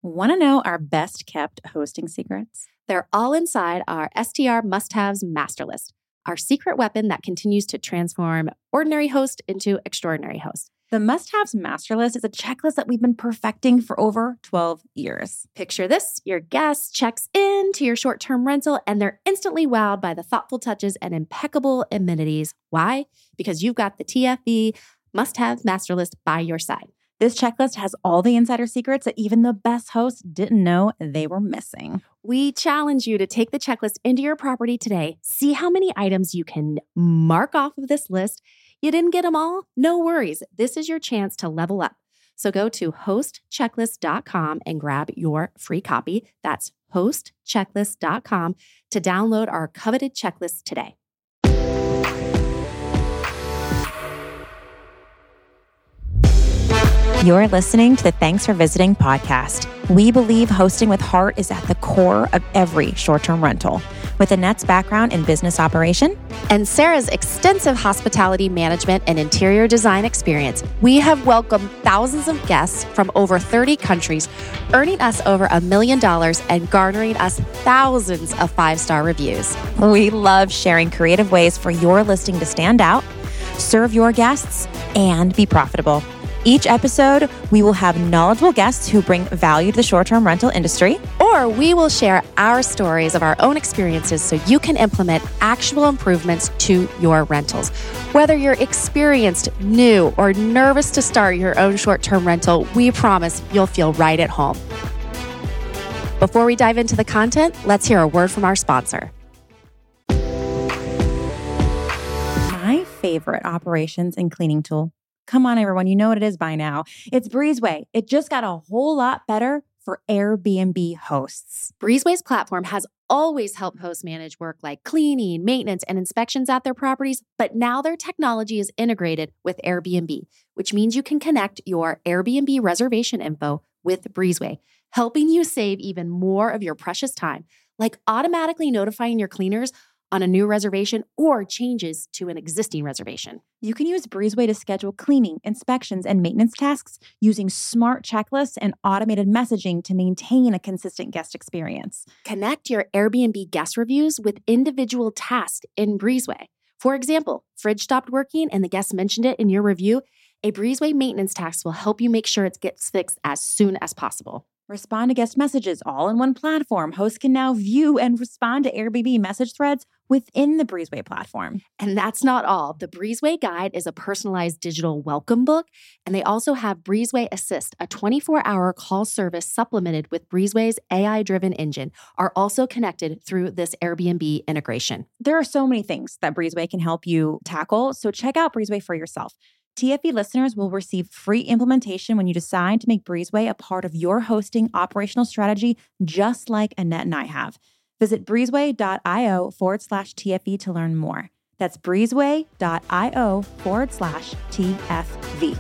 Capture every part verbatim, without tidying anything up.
Want to know our best kept hosting secrets? They're all inside our S T R Must-Haves Master List, our secret weapon that continues to transform ordinary host into extraordinary host. The Must-Haves Master List is a checklist that we've been perfecting for over twelve years. Picture this: your guest checks in to your short-term rental and they're instantly wowed by the thoughtful touches and impeccable amenities. Why? Because you've got the T F B Must-Have Master List by your side. This checklist has all the insider secrets that even the best hosts didn't know they were missing. We challenge you to take the checklist into your property today. See how many items you can mark off of this list. You didn't get them all? No worries. This is your chance to level up. So go to host checklist dot com and grab your free copy. That's host checklist dot com to download our coveted checklist today. You're listening to the Thanks for Visiting podcast. We believe hosting with heart is at the core of every short-term rental. With Annette's background in business operation and Sarah's extensive hospitality management and interior design experience, we have welcomed thousands of guests from over thirty countries, earning us over a million dollars and garnering us thousands of five-star reviews. We love sharing creative ways for your listing to stand out, serve your guests, and be profitable. Each episode, we will have knowledgeable guests who bring value to the short-term rental industry. Or we will share our stories of our own experiences so you can implement actual improvements to your rentals. Whether you're experienced, new, or nervous to start your own short-term rental, we promise you'll feel right at home. Before we dive into the content, let's hear a word from our sponsor. My favorite operations and cleaning tool. Come on, everyone. You know what it is by now. It's Breezeway. It just got a whole lot better for Airbnb hosts. Breezeway's platform has always helped hosts manage work like cleaning, maintenance, and inspections at their properties, but now their technology is integrated with Airbnb, which means you can connect your Airbnb reservation info with Breezeway, helping you save even more of your precious time, like automatically notifying your cleaners on a new reservation or changes to an existing reservation. You can use Breezeway to schedule cleaning, inspections, and maintenance tasks using smart checklists and automated messaging to maintain a consistent guest experience. Connect your Airbnb guest reviews with individual tasks in Breezeway. For example, fridge stopped working and the guest mentioned it in your review. A Breezeway maintenance task will help you make sure it gets fixed as soon as possible. Respond to guest messages all in one platform. Hosts can now view and respond to Airbnb message threads within the Breezeway platform. And that's not all. The Breezeway Guide is a personalized digital welcome book, and they also have Breezeway Assist, a twenty-four hour call service supplemented with Breezeway's A I-driven engine, are also connected through this Airbnb integration. There are so many things that Breezeway can help you tackle, so check out Breezeway for yourself. T F E listeners will receive free implementation when you decide to make Breezeway a part of your hosting operational strategy, just like Annette and I have. Visit breezeway.io forward slash TFE to learn more. That's breezeway.io forward slash TFV.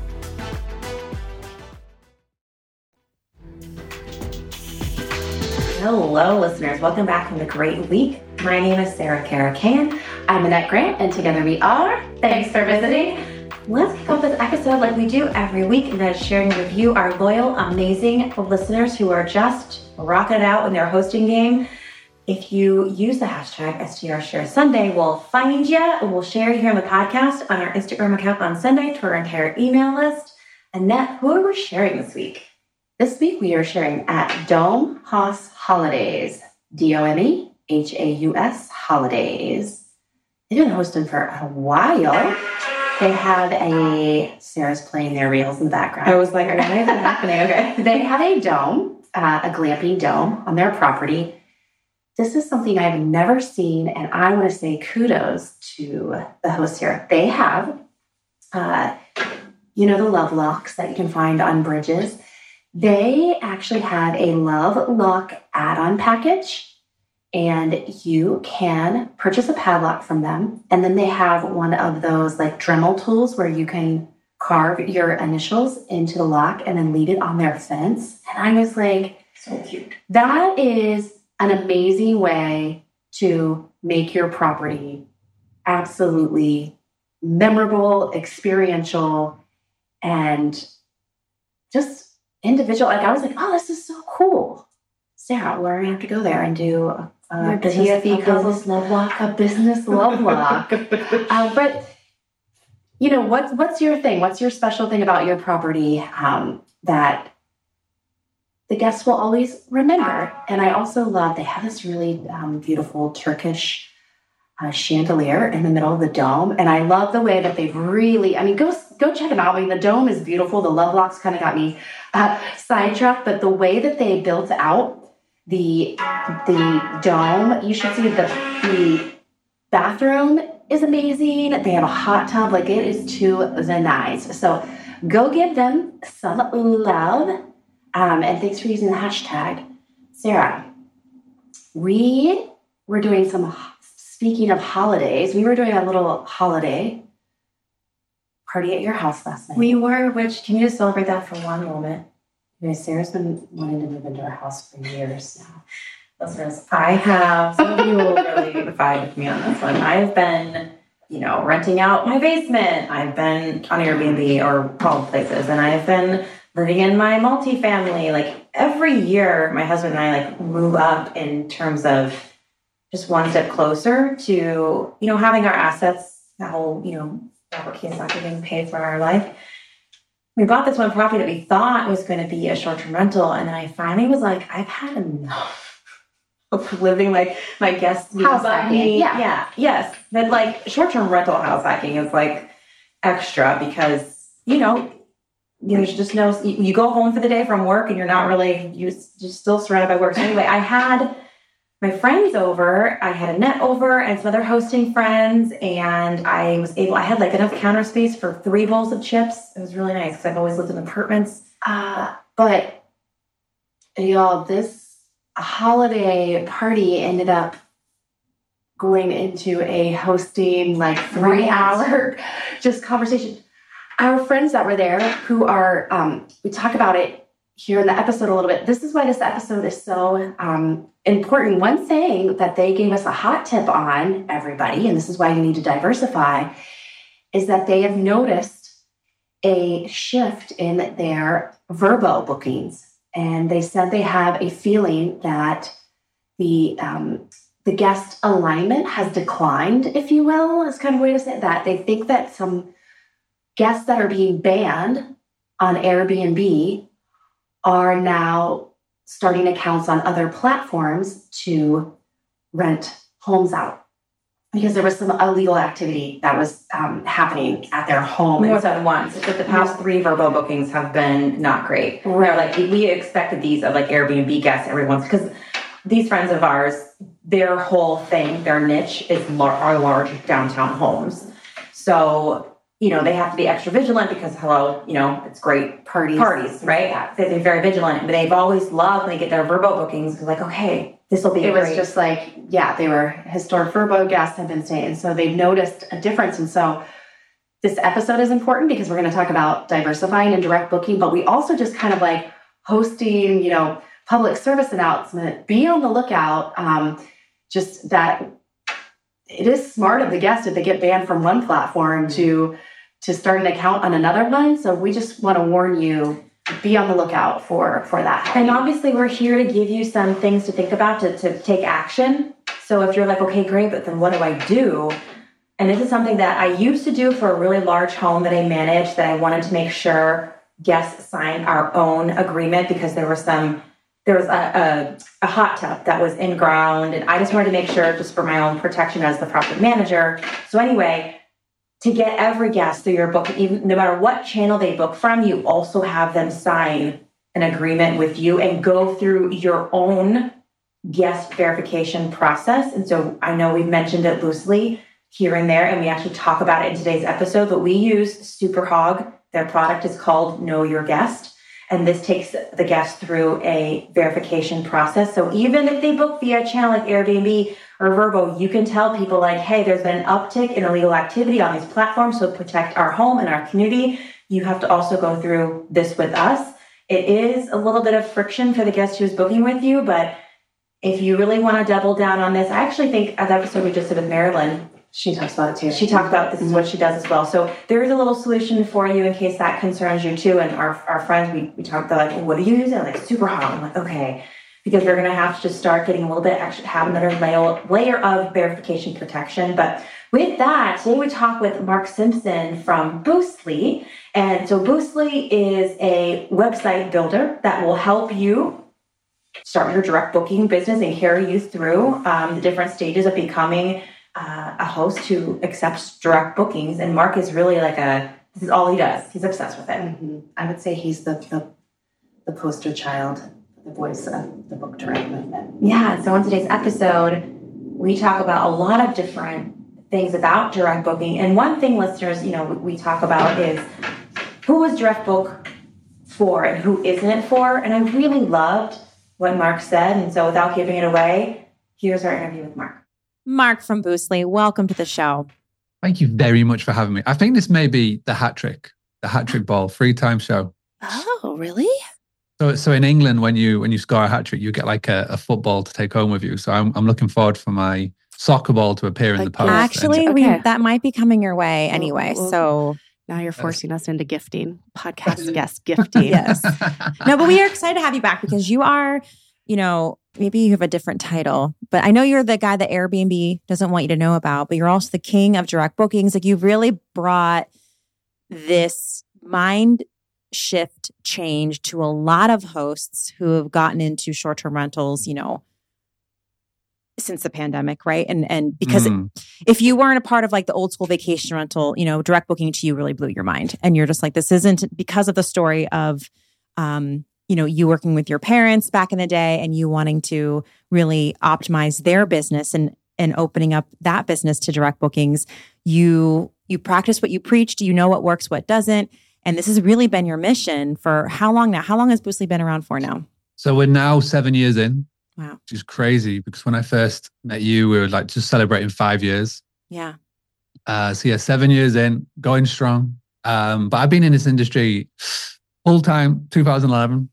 Hello, listeners. Welcome back from the great week. My name is Sarah Caracan. I'm Annette Grant, and together we are Thanks for Visiting. Let's kick off this episode like we do every week, and that is sharing with you our loyal, amazing listeners who are just rocking it out in their hosting game. If you use the hashtag S T R Share Sunday, we'll find you and we'll share you here on the podcast, on our Instagram account on Sunday, to our entire email list. Annette, who are we sharing this week? This week we are sharing at Dome Haus Holidays, D O M E H A U S Holidays. They've been hosting for a while. They have a, Sarah's playing their reels in the background. I was like, why is that happening? Okay. They have a dome, uh, a glamping dome on their property. This is something I've never seen, and I want to say kudos to the hosts here. They have, uh, you know, the love locks that you can find on bridges. They actually have a love lock add-on package, and you can purchase a padlock from them. And then they have one of those like Dremel tools where you can carve your initials into the lock and then leave it on their fence. And I was like, so cute. That is an amazing way to make your property absolutely memorable, experiential, and just individual, like I was like, oh, this is so cool. Sarah, we're gonna have to go there and do a, a business, a business love walk, a business love walk. uh, but you know, what's what's your thing? What's your special thing about your property um, that the guests will always remember? And I also love they have this really um, beautiful Turkish uh, chandelier in the middle of the dome, and I love the way that they've really. I mean, go go check them out. I mean, the dome is beautiful. The love locks kind of got me uh, sidetracked, but the way that they built out the the dome, you should see the the bathroom is amazing. They have a hot tub, like it is to the nines. So go give them some love. Um, and thanks for using the hashtag. Sarah, we were doing some, speaking of holidays, we were doing a little holiday party at your house last night. We were, which, can you just celebrate that for one moment? You know, Sarah's been wanting to move into our house for years now. Listeners, I have, some of you will really vibe with me on this one. I've been, you know, renting out my basement. I've been on Airbnb or called places, and I've been living in my multifamily. Like every year, my husband and I like move up in terms of just one step closer to, you know, having our assets, that whole, you know, Robert Kiyosaki being paid for our life. We bought this one property that we thought was going to be a short-term rental, and I finally was like, I've had enough of living like my guests house hacking. Yeah. yeah, yes. But like short-term rental house hacking is like extra because, you know, there's just no, you, you go home for the day from work and you're not really, you're just still surrounded by work. So anyway, I had my friends over, I had Annette over and some other hosting friends, and I was able, I had like enough counter space for three bowls of chips. It was really nice because I've always lived in apartments. Uh, but y'all, this holiday party ended up going into a hosting like three hour just conversation. Our friends that were there who are, um, we talk about it here in the episode a little bit. This is why this episode is so um, important. One thing that they gave us a hot tip on, everybody, and this is why you need to diversify, is that they have noticed a shift in their Vrbo bookings. And they said they have a feeling that the um, the guest alignment has declined, if you will, is kind of a way to say that. They think that some guests that are being banned on Airbnb are now starting accounts on other platforms to rent homes out because there was some illegal activity that was um, happening at their home. More than once. But the past three Vrbo bookings have been not great. Right. Like we expected these of like Airbnb guests every once, because these friends of ours, their whole thing, their niche is lar- are large downtown homes. So, you know, they have to be extra vigilant because, hello, you know, it's great parties, parties, right? Yeah. They're very vigilant, but they've always loved when they get their Vrbo bookings. They're like, okay, this will be It great. was just like, yeah, they were historic Vrbo guests have been staying. And so they've noticed a difference. And so this episode is important because we're going to talk about diversifying and direct booking, but we also just kind of like hosting, you know, public service announcement, be on the lookout. Um, just that it is smart of the guest if they get banned from one platform to to start an account on another one. So we just want to warn you, be on the lookout for, for that. And obviously we're here to give you some things to think about to, to take action. So if you're like, okay, great, but then what do I do? And this is something that I used to do for a really large home that I managed, that I wanted to make sure guests signed our own agreement because there were some, there was a, a, a hot tub that was in ground. And I just wanted to make sure, just for my own protection as the property manager. So anyway, to get every guest through your book, even no matter what channel they book from, you also have them sign an agreement with you and go through your own guest verification process. And so I know we've mentioned it loosely here and there, and we actually talk about it in today's episode, but we use SuperHog. Their product is called Know Your Guest. And this takes the guest through a verification process. So even if they book via a channel like Airbnb or Vrbo, you can tell people like, hey, there's been an uptick in illegal activity on these platforms, so protect our home and our community. You have to also go through this with us. It is a little bit of friction for the guest who's booking with you, but if you really want to double down on this, I actually think, as episode we just did with Marilyn, She talks about it too. She talked about this is what she does as well. So there is a little solution for you in case that concerns you too. And our our friends, we, we talked about like, well, what do you use? Like super hot. I'm like, okay. Because they're going to have to just start getting a little bit extra, have another layer, layer of verification protection. But with that, today we talk with Mark Simpson from Boostly. And so Boostly is a website builder that will help you start your direct booking business and carry you through um, the different stages of becoming uh, a host who accepts direct bookings. And Mark is really like a, this is all he does. He's obsessed with it. Mm-hmm. I would say he's the, the, the poster child, the voice of the book direct movement. Yeah, so in today's episode, we talk about a lot of different things about direct booking. And one thing, listeners, you know, we talk about is who is direct book for and who isn't it for. And I really loved what Mark said. And so without giving it away, here's our interview with Mark. Mark from Boostly, welcome to the show. Thank you very much for having me. I think this may be the hat trick, the hat trick ball, three-time show. Oh, really? So, so in England, when you when you score a hat trick, you get like a, a football to take home with you. So I'm I'm looking forward for my soccer ball to appear in the post. Actually, and, we okay. that might be coming your way anyway. Well, well, so now you're forcing us into gifting, podcast guest gifting. Yes. No, but we are excited to have you back because you are, you know, maybe you have a different title, but I know you're the guy that Airbnb doesn't want you to know about, but you're also the king of direct bookings. Like you've really brought this mind shift change to a lot of hosts who have gotten into short-term rentals, you know, since the pandemic, right? And and because mm. it, if you weren't a part of like the old school vacation rental, you know, direct booking to you really blew your mind. And you're just like, this isn't because of the story of, um, you know, you working with your parents back in the day and you wanting to really optimize their business and and opening up that business to direct bookings. You you practice what you preached. You know what works, what doesn't. And this has really been your mission for how long now? How long has Boostly been around for now? So we're now seven years in. Wow. Which is crazy because when I first met you, we were like just celebrating five years. Yeah. Uh, so yeah, seven years in, going strong. Um, but I've been in this industry full time, two thousand eleven.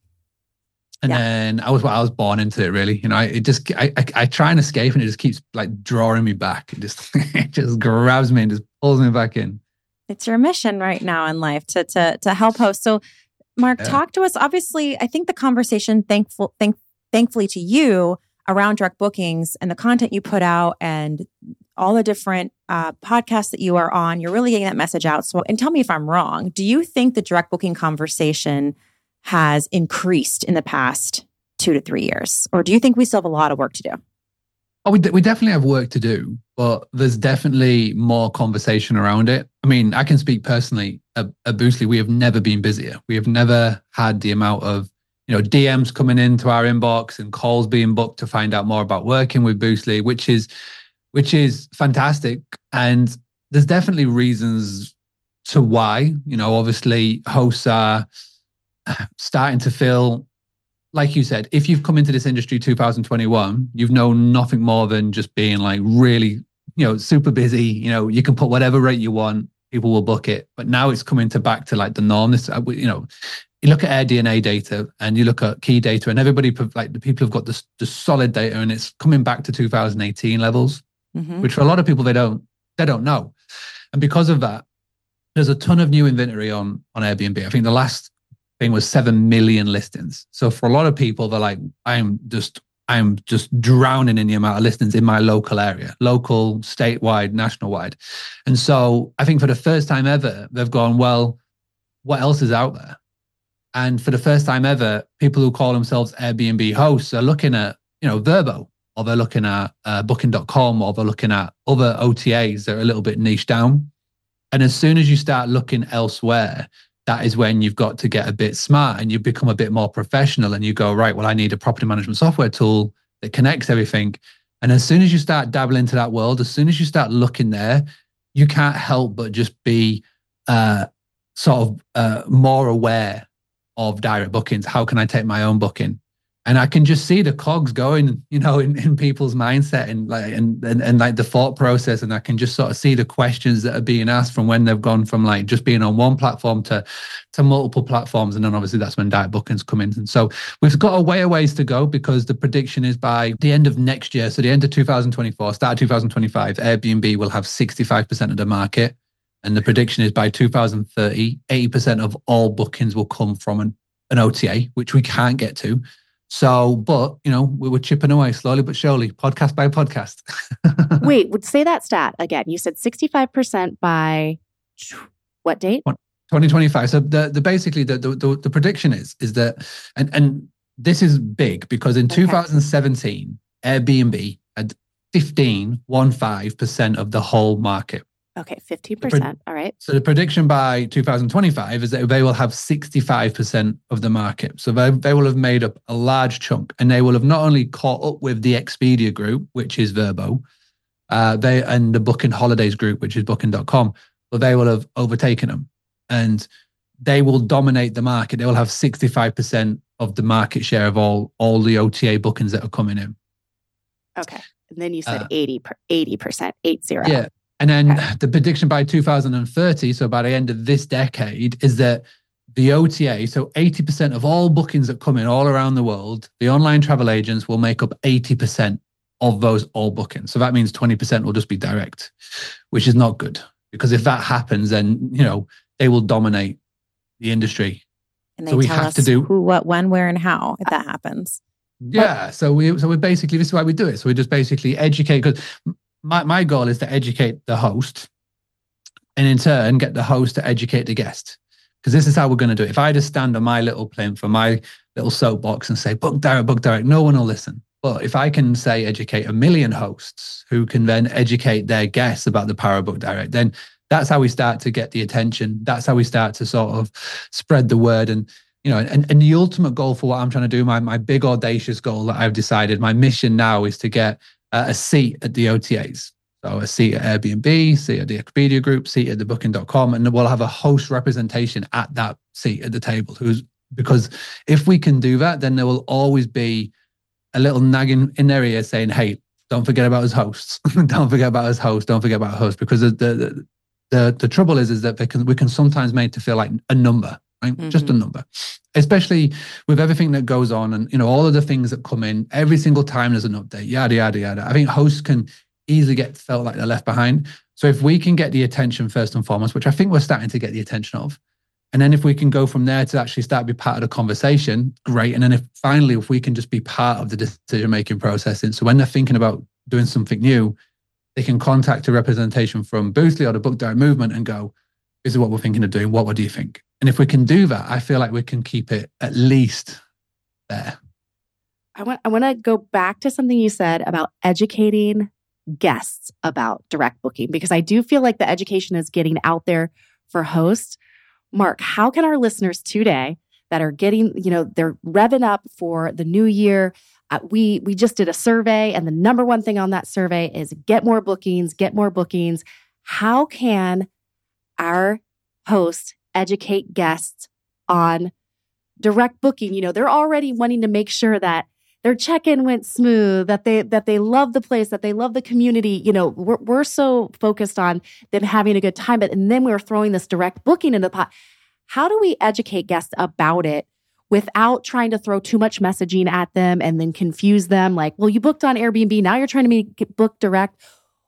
And yeah. then I was I was born into it really. You know, I, it just, I, I, I try and escape and it just keeps like drawing me back. It just, it just grabs me and just pulls me back in. It's your mission right now in life to to to help host. So, Mark, yeah. talk to us. Obviously, I think the conversation, thankful, thank, thankfully to you, around direct bookings and the content you put out and all the different uh, podcasts that you are on, you're really getting that message out. So, and tell me if I'm wrong. Do you think the direct booking conversation has increased in the past two to three years, or do you think we still have a lot of work to do? Oh, we, we definitely have work to do, but there's definitely more conversation around it. I mean, I can speak personally at, at Boostly. We have never been busier. We have never had the amount of, you know, D Ms coming into our inbox and calls being booked to find out more about working with Boostly, which is, which is fantastic. And there's definitely reasons to why. You know, obviously hosts are starting to feel, like you said, if you've come into this industry two thousand twenty-one, you've known nothing more than just being like really, you know, super busy. You know, you can put whatever rate you want, people will book it. But now it's coming to back to like the norm. This, you know, you look at AirDNA data and you look at key data, and everybody, like the people have got this, this solid data, and it's coming back to two thousand eighteen levels, mm-hmm. which for a lot of people they don't they don't know. And because of that, there's a ton of new inventory on on Airbnb. I think the last thing was seven million listings. So for a lot of people, they're like, I'm just, I'm just drowning in the amount of listings in my local area, local, statewide, national wide. And so I think for the first time ever, they've gone, well, what else is out there? And for the first time ever, people who call themselves Airbnb hosts are looking at, you know, Vrbo, or they're looking at uh, booking dot com, or they're looking at other O T As that are a little bit niche down. And as soon as you start looking elsewhere, that is when you've got to get a bit smart and you become a bit more professional and you go, right, well, I need a property management software tool that connects everything. And as soon as you start dabbling into that world, as soon as you start looking there, you can't help but just be uh, sort of uh, more aware of direct bookings. How can I take my own booking? And I can just see the cogs going, you know, in, in people's mindset and like and, and and like the thought process. And I can just sort of see the questions that are being asked from when they've gone from like just being on one platform to to multiple platforms. And then obviously that's when direct bookings come in. And so we've got a way a ways to go, because the prediction is by the end of next year, so the end of two thousand twenty-four, start of two thousand twenty-five, Airbnb will have sixty-five percent of the market. And the prediction is by two thousand thirty, eighty percent of all bookings will come from an, an O T A, which we can't get to. So, but, you know, we were chipping away slowly but surely, podcast by podcast. Wait, would say that stat again. You said sixty-five percent by what date? twenty twenty-five. So the, the basically the, the the prediction is, is that, and, and this is big because in okay. two thousand seventeen, Airbnb had fifteen, one five percent of the whole market. Okay, fifteen percent. All right. So the prediction by two thousand twenty-five is that they will have sixty-five percent of the market. So they, they will have made up a large chunk, and they will have not only caught up with the Expedia group, which is Vrbo, uh, they and the Booking Holidays group, which is booking dot com, but they will have overtaken them, and they will dominate the market. They will have sixty-five percent of the market share of all, all the O T A bookings that are coming in. Okay. And then you said uh, eighty, eighty percent, eight zero. Yeah. And then okay. the prediction by two thousand thirty, so by the end of this decade, is that the O T A, so eighty percent of all bookings that come in all around the world, the online travel agents will make up eighty percent of those all bookings. So that means twenty percent will just be direct, which is not good. Because if that happens, then, you know, they will dominate the industry. And they so we tell have us to do who, what, when, where, and how if that happens. Yeah. But, so we, so we basically, this is why we do it. So we just basically educate, because My my goal is to educate the host, and in turn get the host to educate the guest. Because this is how we're going to do it. If I just stand on my little plinth for my little soapbox and say, book direct, book direct, no one will listen. But if I can say educate a million hosts who can then educate their guests about the power of book direct, then that's how we start to get the attention. That's how we start to sort of spread the word. And, you know, and, and the ultimate goal for what I'm trying to do, my, my big audacious goal that I've decided, my mission now is to get Uh, a seat at the O T As. So a seat at Airbnb, seat at the Expedia group, seat at the booking dot com, and we'll have a host representation at that seat at the table. Who's because if we can do that, then there will always be a little nagging in their ear saying, hey, don't forget about us hosts. Don't forget about us hosts. Don't forget about hosts. Because the the the, the trouble is, is that they can we can sometimes make to feel like a number. Right? Mm-hmm. Just a number, especially with everything that goes on and, you know, all of the things that come in every single time there's an update, yada, yada, yada. I think hosts can easily get felt like they're left behind. So if we can get the attention first and foremost, which I think we're starting to get the attention of, and then if we can go from there to actually start to be part of the conversation, great. And then if finally, if we can just be part of the decision-making process. And so when they're thinking about doing something new, they can contact a representation from Boostly or the Book Direct movement and go, this is what we're thinking of doing. What, what do you think? And if we can do that, I feel like we can keep it at least there. I want I want to go back to something you said about educating guests about direct booking, because I do feel like the education is getting out there for hosts. Mark, how can our listeners today that are getting, you know, they're revving up for the new year? Uh, we we just did a survey, and the number one thing on that survey is get more bookings, get more bookings. How can our hosts educate guests on direct booking? You know, they're already wanting to make sure that their check-in went smooth, that they that they love the place, that they love the community. You know, we're we're so focused on them having a good time, but and then we're throwing this direct booking into the pot. How do we educate guests about it without trying to throw too much messaging at them and then confuse them? Like, well, you booked on Airbnb, now you're trying to make it book direct.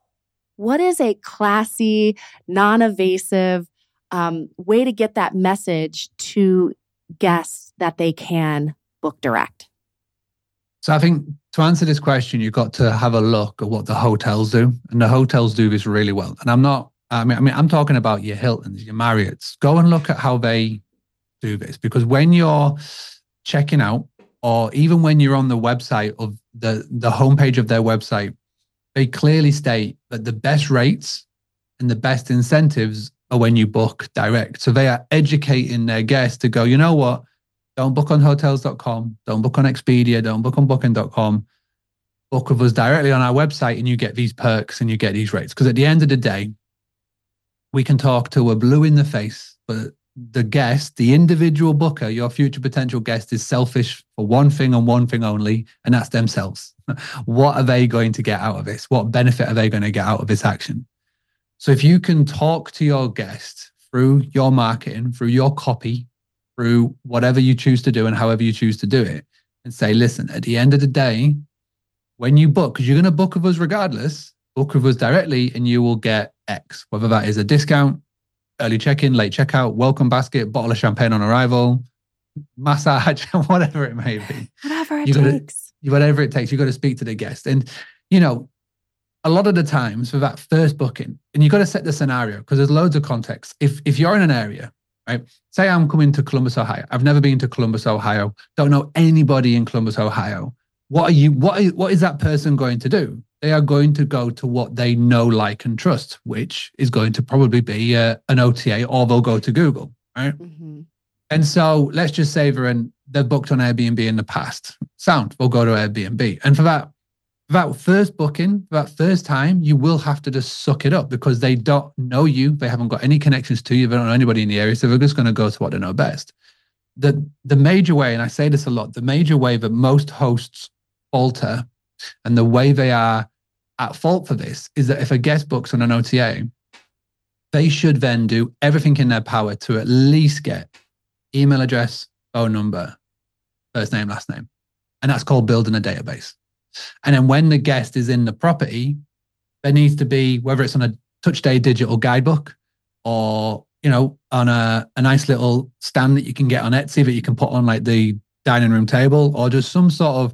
What is a classy, non-evasive Um, way to get that message to guests that they can book direct? So I think to answer this question, you've got to have a look at what the hotels do. And the hotels do this really well. And I'm not, I mean, I mean, I'm talking about your Hiltons, your Marriotts. Go and look at how they do this. Because when you're checking out, or even when you're on the website of the, the homepage of their website, they clearly state that the best rates and the best incentives are when you book direct. So they are educating their guests to go, you know what? Don't book on hotels dot com. Don't book on Expedia. Don't book on booking dot com. Book with us directly on our website and you get these perks and you get these rates. Because at the end of the day, we can talk till we're blue in the face, but the guest, the individual booker, your future potential guest is selfish for one thing and one thing only, and that's themselves. What are they going to get out of this? What benefit are they going to get out of this action? So if you can talk to your guest through your marketing, through your copy, through whatever you choose to do and however you choose to do it, and say, listen, at the end of the day, when you book, because you're going to book with us regardless, book with us directly and you will get X, whether that is a discount, early check-in, late checkout, welcome basket, bottle of champagne on arrival, massage, whatever it may be. Whatever it you gotta, takes. Whatever it takes, you've got to speak to the guest. And, you know, a lot of the times for that first booking, and you've got to set the scenario because there's loads of context. If if you're in an area, right? Say I'm coming to Columbus, Ohio. I've never been to Columbus, Ohio. Don't know anybody in Columbus, Ohio. What are you? What is, what is that person going to do? They are going to go to what they know, like, and trust, which is going to probably be uh, an O T A, or they'll go to Google, right? Mm-hmm. And so let's just say they're, in, they're booked on Airbnb in the past. Sound, we'll go to Airbnb. And for that, for that first booking, for that first time, you will have to just suck it up because they don't know you. They haven't got any connections to you. They don't know anybody in the area. So they're just going to go to what they know best. The, the major way, and I say this a lot, the major way that most hosts falter and the way they are at fault for this is that if a guest books on an O T A, they should then do everything in their power to at least get email address, phone number, first name, last name. And that's called building a database. And then when the guest is in the property, there needs to be, whether it's on a TouchStay digital guidebook or, you know, on a, a nice little stand that you can get on Etsy that you can put on like the dining room table, or just some sort of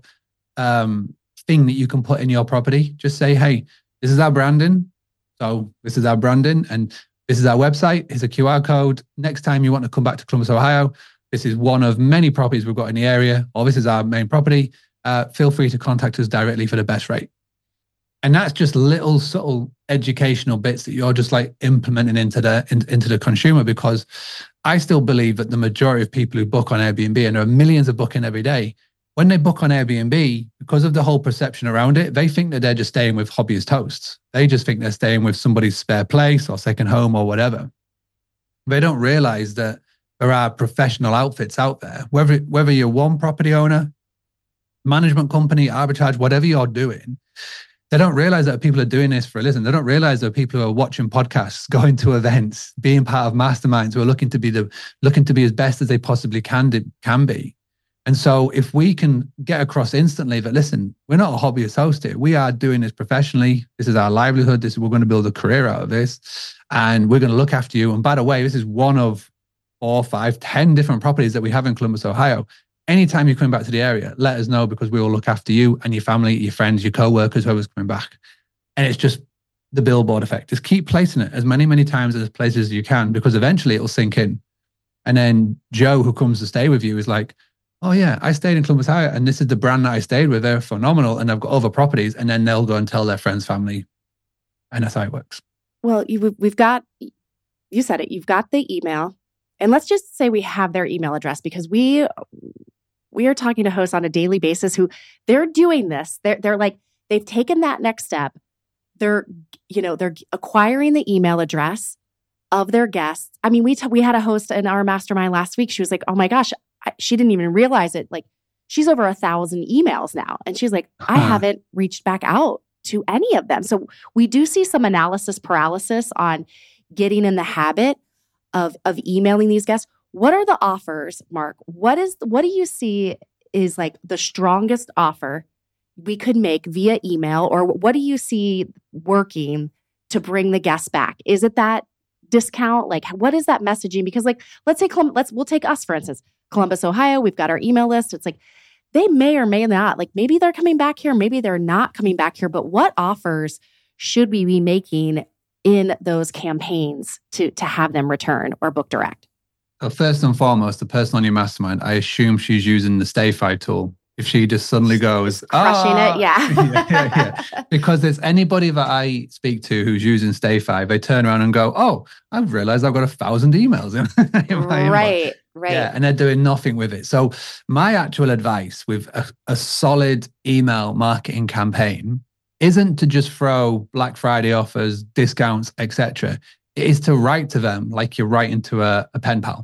um, thing that you can put in your property. Just say, hey, this is our branding. So this is our branding and this is our website. Here's a Q R code. Next time you want to come back to Columbus, Ohio, this is one of many properties we've got in the area, or this is our main property. Uh, feel free to contact us directly for the best rate. And that's just little subtle educational bits that you're just like implementing into the in, into the consumer, because I still believe that the majority of people who book on Airbnb, and there are millions of booking every day, when they book on Airbnb, because of the whole perception around it, they think that they're just staying with hobbyist hosts. They just think they're staying with somebody's spare place or second home or whatever. They don't realize that there are professional outfits out there, whether, whether you're one property owner, management company, arbitrage, whatever you're doing. They don't realize that people are doing this for a living. They don't realize that people who are watching podcasts, going to events, being part of masterminds, who are looking to be the looking to be as best as they possibly can can be. And so if we can get across instantly that, listen, we're not a hobbyist host here. We are doing this professionally. This is our livelihood. This is, we're going to build a career out of this. And we're going to look after you. And by the way, this is one of four, five, ten different properties that we have in Columbus, Ohio. Anytime you're coming back to the area, let us know, because we will look after you and your family, your friends, your co-workers, whoever's coming back. And it's just the billboard effect. Just keep placing it as many, many times as places as you can, because eventually it'll sink in. And then Joe, who comes to stay with you, is like, oh yeah, I stayed in Columbus, Ohio, and this is the brand that I stayed with. They're phenomenal, and I've got other properties. And then they'll go and tell their friends, family, and that's how it works. Well, you, we've got, you said it, you've got the email, and let's just say we have their email address, because we we are talking to hosts on a daily basis who they're doing this. They're they're like, they've taken that next step. They're, you know, they're acquiring the email address of their guests. I mean, we t- we had a host in our mastermind last week. She was like, oh my gosh, I, she didn't even realize it. Like, she's over a thousand emails now. And she's like, I huh. haven't reached back out to any of them. So we do see some analysis paralysis on getting in the habit of, of emailing these guests. What are the offers, Mark? What is, what do you see is like the strongest offer we could make via email? Or what do you see working to bring the guests back? Is it that discount? Like, what is that messaging? Because like, let's say, let's, we'll take us, for instance, Columbus, Ohio, we've got our email list. It's like, they may or may not, like maybe they're coming back here, maybe they're not coming back here, but what offers should we be making in those campaigns to, to have them return or book direct? So first and foremost, the person on your mastermind, I assume she's using the StayFi tool. If she just suddenly goes, crushing oh, it, yeah. yeah, yeah, yeah. Because there's anybody that I speak to who's using StayFi, they turn around and go, oh, I've realized I've got a thousand emails in, in my Right, inbox. right. Yeah, and they're doing nothing with it. So my actual advice with a, a solid email marketing campaign isn't to just throw Black Friday offers, discounts, et cetera. It is to write to them like you're writing to a, a pen pal.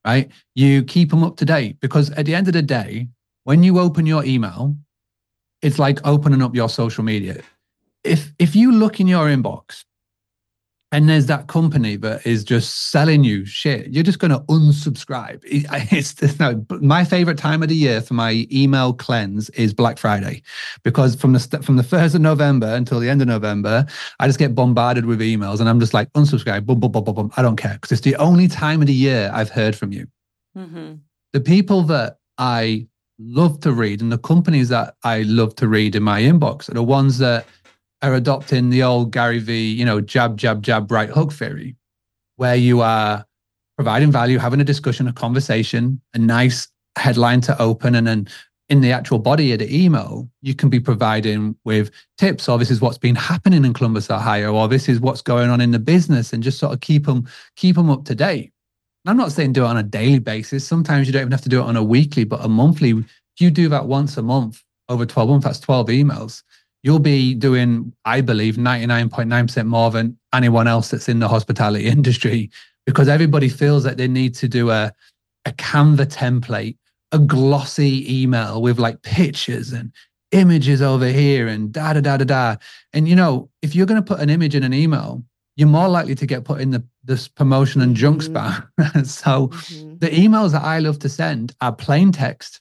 right? You keep them up to date, because at the end of the day, when you open your email, it's like opening up your social media. If if you look in your inbox and there's that company that is just selling you shit, you're just going to unsubscribe. It's, it's no, my favorite time of the year for my email cleanse is Black Friday, because from the from the first of November until the end of November, I just get bombarded with emails, and I'm just like, unsubscribe, boom, boom, boom, boom, boom. I don't care, because it's the only time of the year I've heard from you. Mm-hmm. The people that I love to read and the companies that I love to read in my inbox are the ones that are adopting the old Gary V, you know, jab, jab, jab, right hook theory, where you are providing value, having a discussion, a conversation, a nice headline to open, and then in the actual body of the email, you can be providing with tips, or this is what's been happening in Columbus, Ohio, or this is what's going on in the business, and just sort of keep them, keep them up to date. And I'm not saying do it on a daily basis. Sometimes you don't even have to do it on a weekly, but a monthly. If you do that once a month over twelve months, that's twelve emails. You'll be doing, I believe, ninety-nine point nine percent more than anyone else that's in the hospitality industry, because everybody feels that they need to do a, a Canva template, a glossy email with like pictures and images over here and da, da, da, da, da. And, you know, if you're going to put an image in an email, you're more likely to get put in the this promotion and junk spam. Mm-hmm. So mm-hmm. the emails that I love to send are plain text.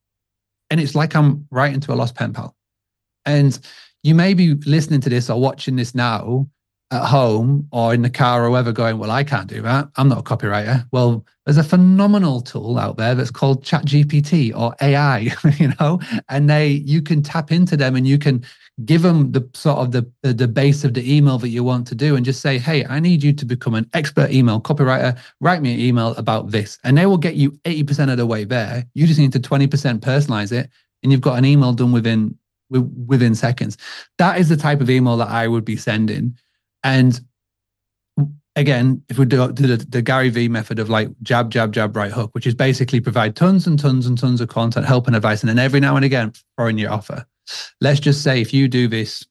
And it's like I'm writing to a lost pen pal. And you may be listening to this or watching this now at home or in the car or wherever going, well, I can't do that. I'm not a copywriter. Well, there's a phenomenal tool out there that's called ChatGPT or A I, you know, and they, you can tap into them and you can give them the sort of the, the, the base of the email that you want to do and just say, hey, I need you to become an expert email copywriter. Write me an email about this. And they will get you eighty percent of the way there. You just need to twenty percent personalize it. And you've got an email done within within seconds. That is the type of email that I would be sending. And again, if we do, do the, the Gary V method of like jab, jab, jab, right hook, which is basically provide tons and tons and tons of content, help and advice, and then every now and again throw in your offer. Let's just say if you do this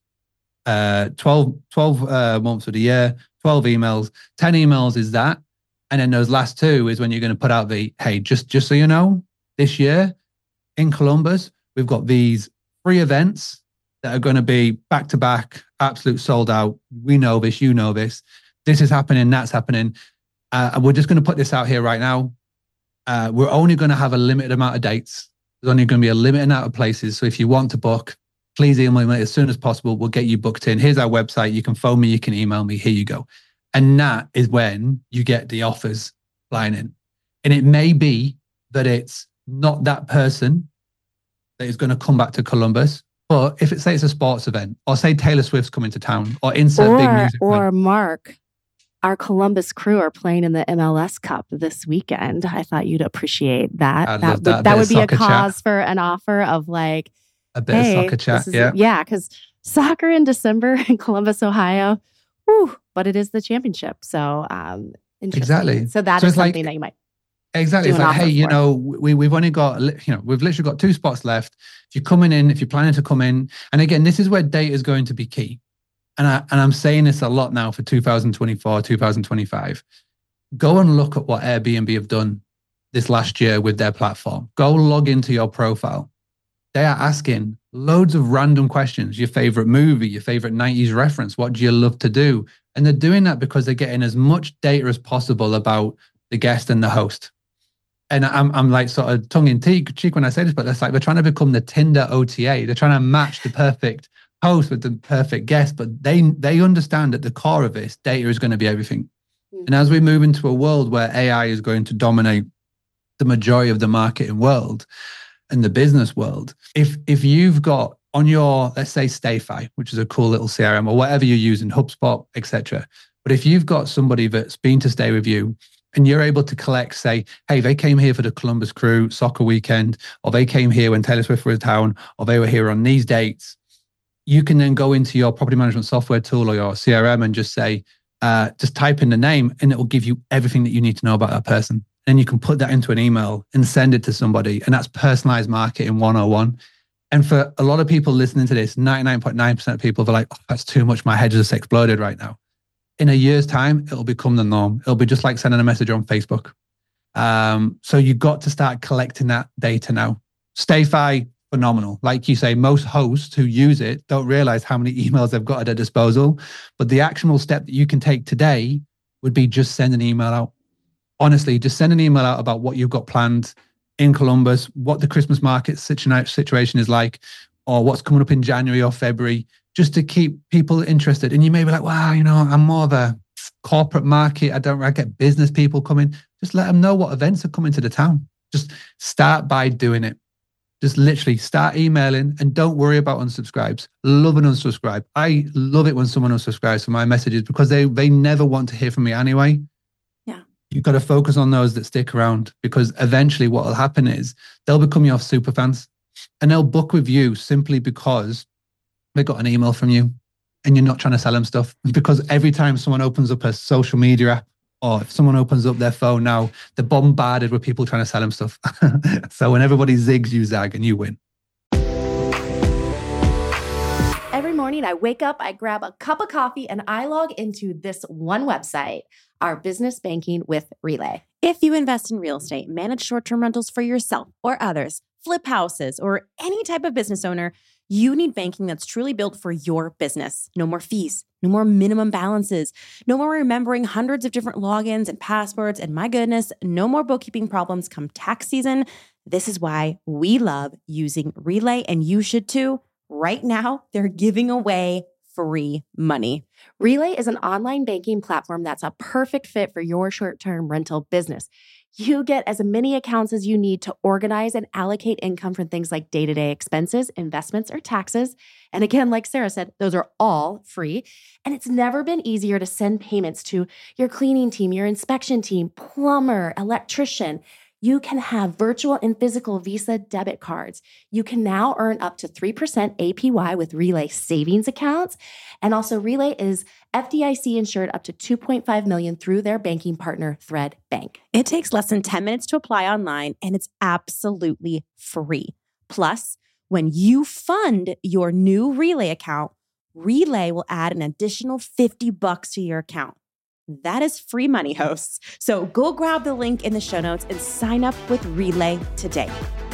uh, twelve, twelve uh, months of the year, twelve emails, ten emails is that. And then those last two is when you're going to put out the, hey, just, just so you know, this year in Columbus, we've got these three events that are going to be back to back, absolute sold out. We know this, you know this. This is happening, that's happening. Uh, and we're just going to put this out here right now. Uh, we're only going to have a limited amount of dates. There's only going to be a limited amount of places. So if you want to book, please email me as soon as possible. We'll get you booked in. Here's our website. You can phone me, you can email me. Here you go. And that is when you get the offers flying in. And it may be that it's not that person that is going to come back to Columbus. But if it say it's a sports event, or say Taylor Swift's coming to town, or insert or, big music. Or event. Mark, our Columbus Crew are playing in the M L S Cup this weekend. I thought you'd appreciate that. I'd that love that. would, that would be a cause chat. for an offer of like, a bit hey, of soccer chat. is, yeah. Yeah, because soccer in December in Columbus, Ohio, whew, but it is the championship. So um, interesting. Exactly. So that so is something like, that you might. Exactly. It's like, hey, you know, we, we've only got, you know, we've literally got two spots left. If you're coming in, if you're planning to come in, and again, this is where data is going to be key. And, I, and I'm saying this a lot now for two thousand twenty-four, two thousand twenty-five. Go and look at what Airbnb have done this last year with their platform. Go log into your profile. They are asking loads of random questions. Your favorite movie, your favorite nineties reference, what do you love to do? And they're doing that because they're getting as much data as possible about the guest and the host. And I'm I'm like sort of tongue in cheek when I say this, but it's like they're trying to become the Tinder O T A. They're trying to match the perfect host with the perfect guest, but they they understand at the core of this, data is going to be everything. Mm-hmm. And as we move into a world where A I is going to dominate the majority of the marketing world and the business world, if if you've got on your, let's say Stayfi, which is a cool little C R M or whatever you're using, HubSpot, et cetera. But if you've got somebody that's been to stay with you, and you're able to collect, say, hey, they came here for the Columbus Crew soccer weekend, or they came here when Taylor Swift was in town, or they were here on these dates. You can then go into your property management software tool or your C R M and just say, uh, just type in the name and it will give you everything that you need to know about that person. Then you can put that into an email and send it to somebody. And that's personalized marketing one oh one. And for a lot of people listening to this, ninety-nine point nine percent of people are like, oh, that's too much. My head just exploded right now. In a year's time, it'll become the norm. It'll be just like sending a message on Facebook. Um, so you've got to start collecting that data now. StayFi, phenomenal. Like you say, most hosts who use it don't realize how many emails they've got at their disposal. But the actionable step that you can take today would be just send an email out. Honestly, just send an email out about what you've got planned in Columbus, what the Christmas market situation is like, or what's coming up in January or February, just to keep people interested. And you may be like, wow, you know, I'm more of a corporate market. I don't I get business people coming. Just let them know what events are coming to the town. Just start by doing it. Just literally start emailing and don't worry about unsubscribes. Love an unsubscribe. I love it when someone unsubscribes from my messages because they they never want to hear from me anyway. Yeah. You've got to focus on those that stick around, because eventually what will happen is they'll become your super fans and they'll book with you simply because they got an email from you and you're not trying to sell them stuff. Because every time someone opens up a social media app, or if someone opens up their phone now, they're bombarded with people trying to sell them stuff. So when everybody zigs, you zag and you win. Every morning I wake up, I grab a cup of coffee, and I log into this one website, our business banking with Relay. If you invest in real estate, manage short-term rentals for yourself or others, flip houses, or any type of business owner, you need banking that's truly built for your business. No more fees, no more minimum balances, no more remembering hundreds of different logins and passwords, and my goodness, no more bookkeeping problems come tax season. This is why we love using Relay, and you should too. Right now, they're giving away free money. Relay is an online banking platform that's a perfect fit for your short-term rental business. You get as many accounts as you need to organize and allocate income from things like day-to-day expenses, investments, or taxes. And again, like Sarah said, those are all free. And it's never been easier to send payments to your cleaning team, your inspection team, plumber, electrician. You can have virtual and physical Visa debit cards. You can now earn up to three percent A P Y with Relay savings accounts. And also Relay is F D I C insured up to two point five million dollars through their banking partner, Thread Bank. It takes less than ten minutes to apply online, and it's absolutely free. Plus, when you fund your new Relay account, Relay will add an additional fifty bucks to your account. That is free money, hosts. So go grab the link in the show notes and sign up with Relay today.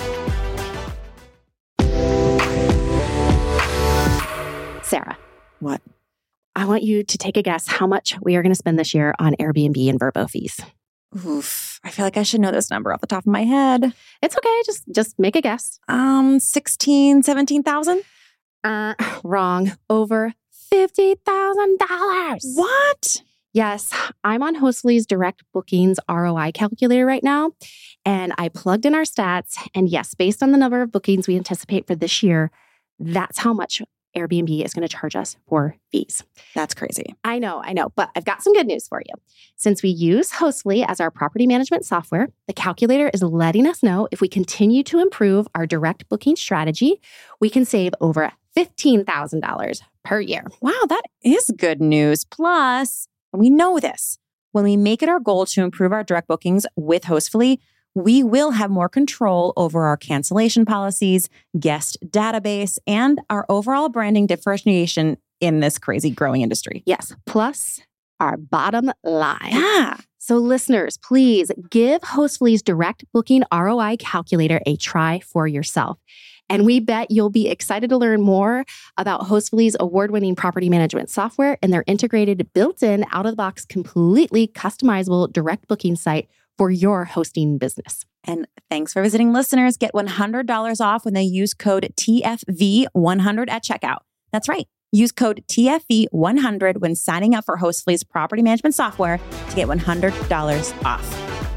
Sarah. What? I want you to take a guess how much we are going to spend this year on Airbnb and Vrbo fees. Oof, I feel like I should know this number off the top of my head. It's okay. Just, just make a guess. Um, sixteen, seventeen thousand? Uh, wrong. Over fifty thousand dollars. What? Yes, I'm on Hostfully's direct bookings R O I calculator right now, and I plugged in our stats. And yes, based on the number of bookings we anticipate for this year, that's how much Airbnb is going to charge us for fees. That's crazy. I know, I know, but I've got some good news for you. Since we use Hostfully as our property management software, the calculator is letting us know if we continue to improve our direct booking strategy, we can save over fifteen thousand dollars per year. Wow, that is good news. Plus, we know this. When we make it our goal to improve our direct bookings with Hostfully, we will have more control over our cancellation policies, guest database, and our overall branding differentiation in this crazy growing industry. Yes, plus our bottom line. Yeah. So listeners, please give Hostfully's direct booking R O I calculator a try for yourself. And we bet you'll be excited to learn more about Hostfully's award-winning property management software and their integrated, built-in, out-of-the-box, completely customizable direct booking site for your hosting business. And thanks for visiting, listeners. Get one hundred dollars off when they use code T F V one hundred at checkout. That's right. Use code T F V one hundred when signing up for Hostfully's property management software to get one hundred dollars off.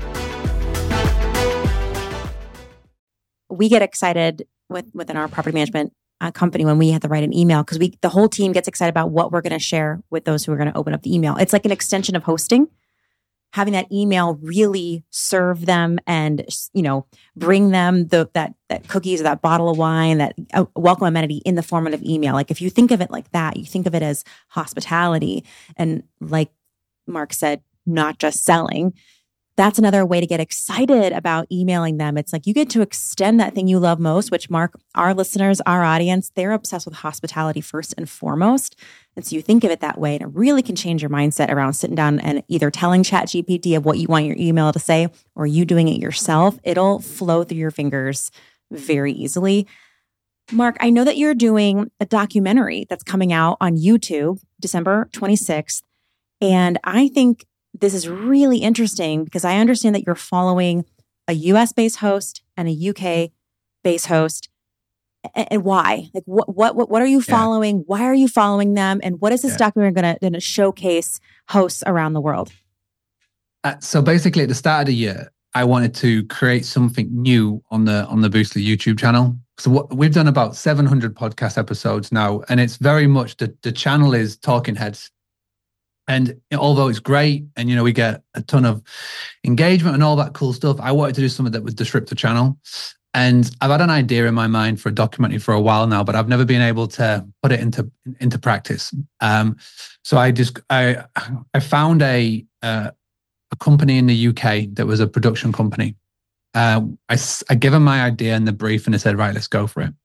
We get excited with within our property management uh, company when we have to write an email, because we the whole team gets excited about what we're going to share with those who are going to open up the email. It's like an extension of hosting. Having that email really serve them and, you know, bring them the that that cookies or that bottle of wine, that uh, welcome amenity in the form of email. Like if you think of it like that, you think of it as hospitality. And like Mark said, not just selling. that's another way to get excited about emailing them. It's like you get to extend that thing you love most, which Mark, our listeners, our audience, they're obsessed with hospitality first and foremost. And so you think of it that way, and it really can change your mindset around sitting down and either telling ChatGPT of what you want your email to say or you doing it yourself. It'll flow through your fingers very easily. Mark, I know that you're doing a documentary that's coming out on YouTube, December twenty-sixth. And I think this is really interesting because I understand that you're following a U S-based host and a U K-based host. And, and why? Like, what what what what are you following? Yeah. Why are you following them? And what is this yeah. documentary going to showcase hosts around the world? Uh, so basically, at the start of the year, I wanted to create something new on the on the Boostly YouTube channel. So what, we've done about seven hundred podcast episodes now, and it's very much the the channel is talking heads. And although it's great, and you know we get a ton of engagement and all that cool stuff, I wanted to do something that would disrupt the channel. And I've had an idea in my mind for a documentary for a while now, but I've never been able to put it into into practice. Um, so I just I I found a uh, a company in the U K that was a production company. Uh, I I gave them my idea and the brief, and they said, right, let's go for it.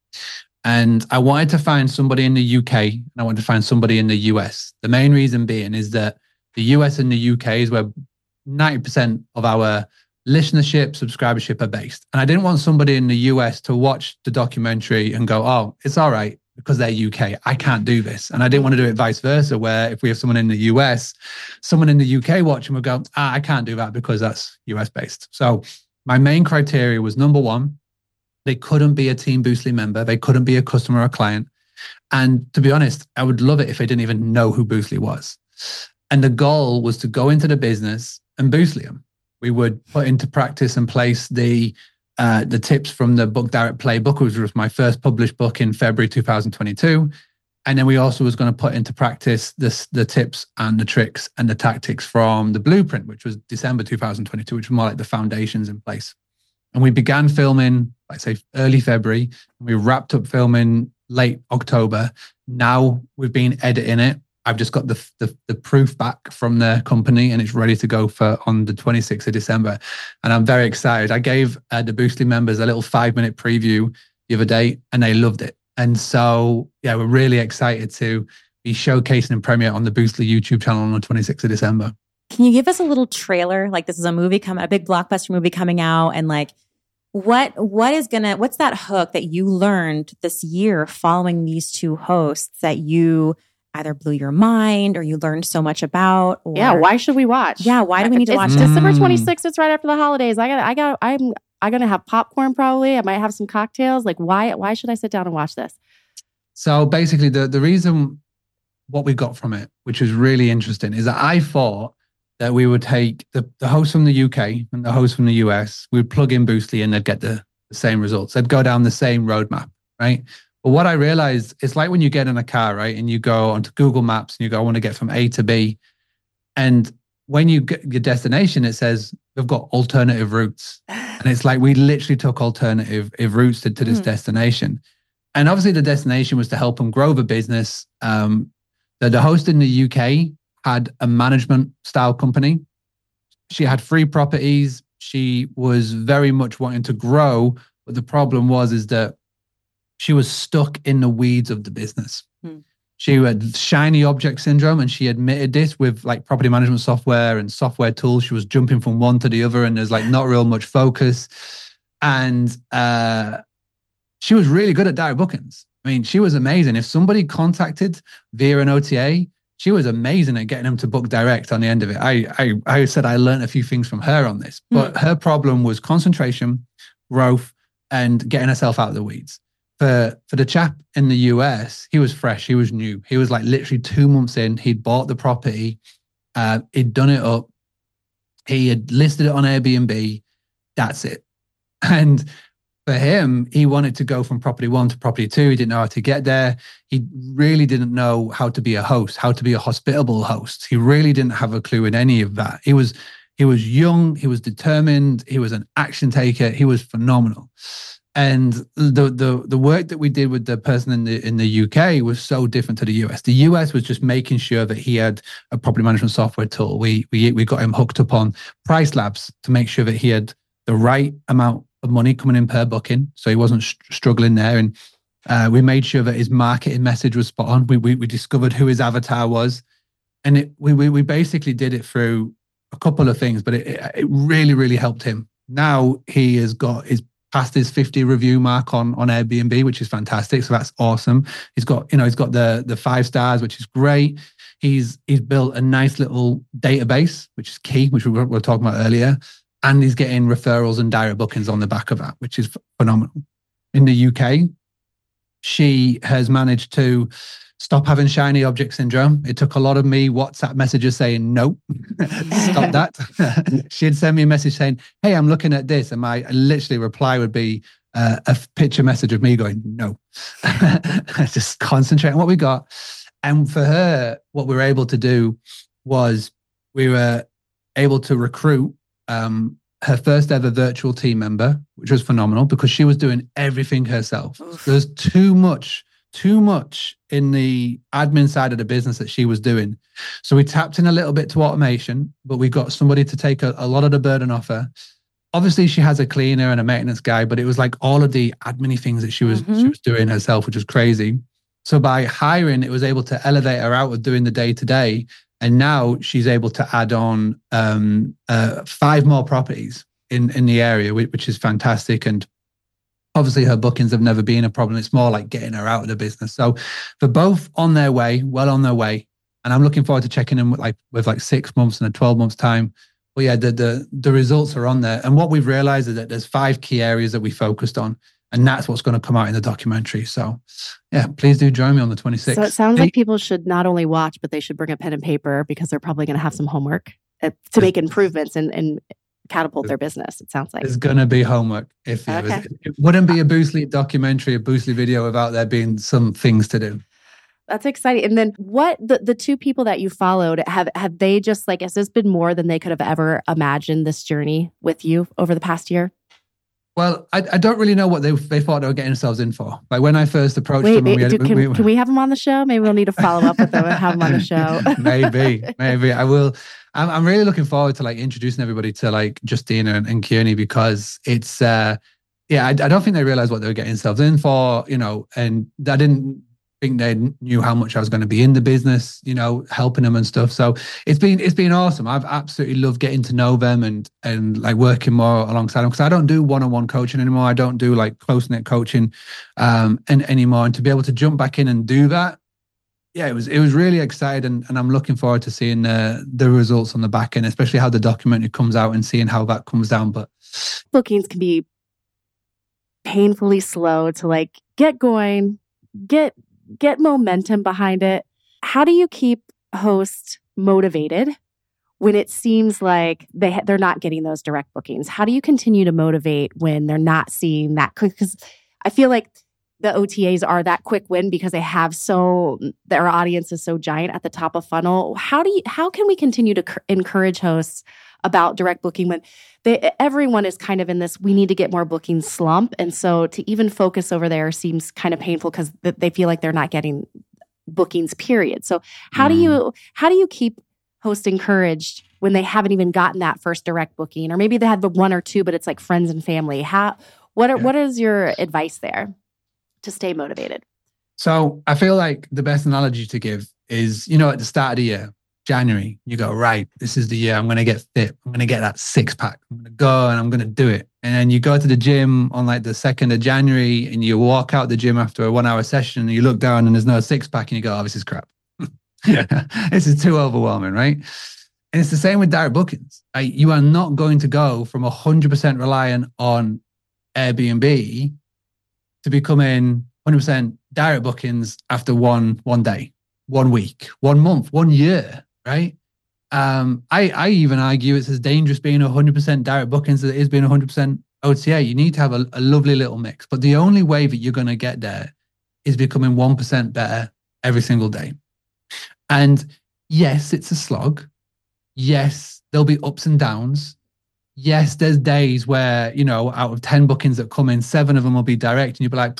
And I wanted to find somebody in the U K and I wanted to find somebody in the U S. The main reason being is that the U S and the U K is where ninety percent of our listenership, subscribership are based. And I didn't want somebody in the U S to watch the documentary and go, oh, it's all right because they're U K. I can't do this. And I didn't want to do it vice versa, where if we have someone in the U S, someone in the U K watching would go, ah, I can't do that because that's U S based. So my main criteria was number one, they couldn't be a Team Boostly member. They couldn't be a customer or client. And to be honest, I would love it if they didn't even know who Boostly was. And the goal was to go into the business and Boostly them. We would put into practice and place the uh, the tips from the Book Direct Playbook, which was my first published book in February two thousand twenty-two. And then we also was going to put into practice this, the tips and the tricks and the tactics from the Blueprint, which was December two thousand twenty-two, which was more like the foundations in place. And we began filming, I say early February, and we wrapped up filming late October. Now we've been editing it. I've just got the, the the proof back from the company, and it's ready to go for on the twenty-sixth of December. And I'm very excited. I gave uh, the Boostly members a little five minute preview the other day, and they loved it. And so, yeah, we're really excited to be showcasing and premiere on the Boostly YouTube channel on the twenty-sixth of December. Can you give us a little trailer? Like, this is a movie coming, a big blockbuster movie coming out, and like, what what is gonna, what's that hook that you learned this year following these two hosts that you either blew your mind or you learned so much about? Or, yeah, why should we watch? Yeah, why do we need to it's watch? It's December twenty-sixth. It's right after the holidays. I got, I got, I'm, I'm gonna have popcorn probably. I might have some cocktails. Like, why, why should I sit down and watch this? So basically, the the reason what we got from it, which was really interesting, is that I thought that we would take the, the host from the U K and the host from the U S, we would plug in Boostly and they'd get the, the same results. They'd go down the same roadmap, right? But what I realized, it's like when you get in a car, right? And you go onto Google Maps and you go, I want to get from A to B. And when you get your destination, it says, we've got alternative routes. And it's like, we literally took alternative routes to, to this mm. destination. And obviously the destination was to help them grow the business. Um, the, the host in the U K had a management style company. She had three properties. She was very much wanting to grow. But the problem was, is that she was stuck in the weeds of the business. Hmm. She had shiny object syndrome, and she admitted this with like property management software and software tools. She was jumping from one to the other, and there's like not real much focus. And uh, she was really good at direct bookings. I mean, she was amazing. If somebody contacted via an O T A, she was amazing at getting them to book direct on the end of it. I I, I said I learned a few things from her on this, but mm. her problem was concentration, growth, and getting herself out of the weeds. For for the chap in the U S, he was fresh. He was new. He was like literally two months in. He'd bought the property. Uh, he'd done it up. He had listed it on Airbnb. That's it. And for him, he wanted to go from property one to property two. He didn't know how to get there. He really didn't know how to be a host, how to be a hospitable host. He really didn't have a clue in any of that. He was he was young. He was determined. He was an action taker. He was phenomenal. And the the the work that we did with the person in the in the U K was so different to the U S. The U S was just making sure that he had a property management software tool. We we we got him hooked up on Price Labs to make sure that he had the right amount of money coming in per booking, so he wasn't st- struggling there. And uh, we made sure that his marketing message was spot on. We we, we discovered who his avatar was, and it, we we we basically did it through a couple of things, but it it really really helped him. Now he has got his past his fifty review mark on on Airbnb, which is fantastic. So that's awesome. He's got, you know, he's got the the five stars, which is great. He's he's built a nice little database, which is key, which we were, we were talking about earlier. And he's getting referrals and direct bookings on the back of that, which is phenomenal. In the U K, she has managed to stop having shiny object syndrome. It took a lot of me WhatsApp messages saying, no, stop that. She'd send me a message saying, hey, I'm looking at this. And my literally reply would be uh, a picture message of me going, no. Just concentrate on what we got. And for her, what we were able to do was we were able to recruit um, her first ever virtual team member, which was phenomenal because she was doing everything herself. There's too much too much in the admin side of the business that she was doing. So we tapped in a little bit to automation, but we got somebody to take a, a lot of the burden off her. Obviously she has a cleaner and a maintenance guy, but it was like all of the admin things that she was, mm-hmm. she was doing herself, which was crazy. So by hiring, it was able to elevate her out of doing the day to day. And now she's able to add on um, uh, five more properties in, in the area, which is fantastic. And obviously, her bookings have never been a problem. It's more like getting her out of the business. So they're both on their way, well on their way. And I'm looking forward to checking in with like with like six months and a twelve months time. But yeah, the the the results are on there. And what we've realized is that there's five key areas that we focused on. And that's what's going to come out in the documentary. So yeah, please do join me on the twenty-sixth. So it sounds like people should not only watch, but they should bring a pen and paper because they're probably going to have some homework to make improvements and, and catapult their business, it sounds like. There's going to be homework. If it, okay. was, it wouldn't be a Boostly documentary, a Boostly video without there being some things to do. That's exciting. And then what, the, the two people that you followed, have have they just like, has this been more than they could have ever imagined this journey with you over the past year? Well, I, I don't really know what they they thought they were getting themselves in for. Like when I first approached Wait, them, wait, we had, do, can, we, can we have them on the show? Maybe we'll need to follow up with them and have them on the show. maybe, maybe I will. I'm I'm really looking forward to like introducing everybody to like Justina and, and Kearney because it's uh yeah I, I don't think they realized what they were getting themselves in for, you know, and I didn't think they knew how much I was going to be in the business, you know, helping them and stuff. So it's been it's been awesome. I've absolutely loved getting to know them and and like working more alongside them because I don't do one-on-one coaching anymore. I don't do like close-knit coaching um and anymore. And to be able to jump back in and do that, yeah, it was it was really exciting, and, and I'm looking forward to seeing uh, the results on the back end, especially how the documentary comes out and seeing how that comes down. But bookings can be painfully slow to like get going, get get momentum behind it. How do you keep hosts motivated when it seems like they they're not getting those direct bookings? How do you continue to motivate when they're not seeing that? Because I feel like the O T As are that quick win because they have so, their audience is so giant at the top of funnel. How do you, how can we continue to c- encourage hosts about direct booking when they, everyone is kind of in this, we need to get more bookings slump. And so to even focus over there seems kind of painful because they feel like they're not getting bookings, period. So how mm. do you, how do you keep hosts encouraged when they haven't even gotten that first direct booking, or maybe they had the one or two, but it's like friends and family? How, what are, yeah. what is your advice there to stay motivated? So I feel like the best analogy to give is, you know, at the start of the year, January, you go, right, this is the year I'm going to get fit. I'm going to get that six pack. I'm going to go and I'm going to do it. And then you go to the gym on like the second of January and you walk out the gym after a one hour session and you look down and there's no six pack and you go, oh, this is crap. This is too overwhelming, right? And it's the same with direct bookings. Like, you are not going to go from one hundred percent reliant on Airbnb to becoming one hundred percent direct bookings after one one day, one week, one month, one year, right? Um, I, I even argue it's as dangerous being one hundred percent direct bookings as it is being one hundred percent O T A. You need to have a, a lovely little mix. But the only way that you're going to get there is becoming one percent better every single day. And yes, it's a slog. Yes, there'll be ups and downs. yes, there's days where, you know, out of ten bookings that come in, seven of them will be direct and you'll be like,